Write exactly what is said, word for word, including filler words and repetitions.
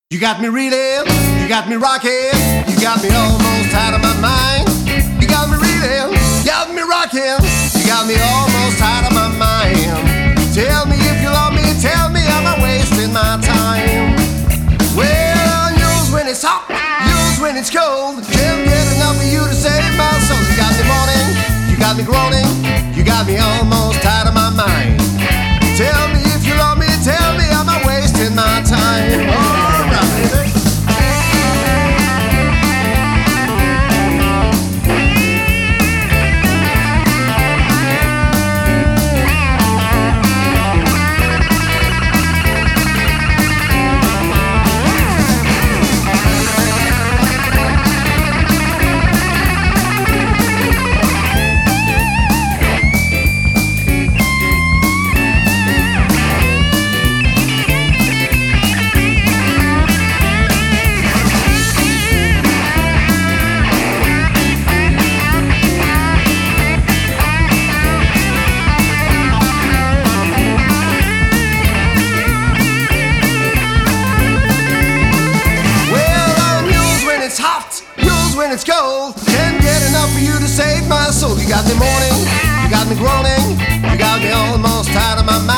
You got me reeling, you got me rocking, you got me almost out of my mind. You got me reeling, you got me rocking, you got me almost out of my mind. Tell me if you love me, tell me am I wasting my time? Well, yours when it's hot, yours when it's cold. Can't get enough of you to save my soul. You got me moaning, you got me groaning, you got me almost out of my mind. Tell me if you love me, tell me am I wasting my time? All right, baby. When it's cold, can't get enough for you to save my soul. You got me mourning, you got me groaning, you got me almost out of my mind.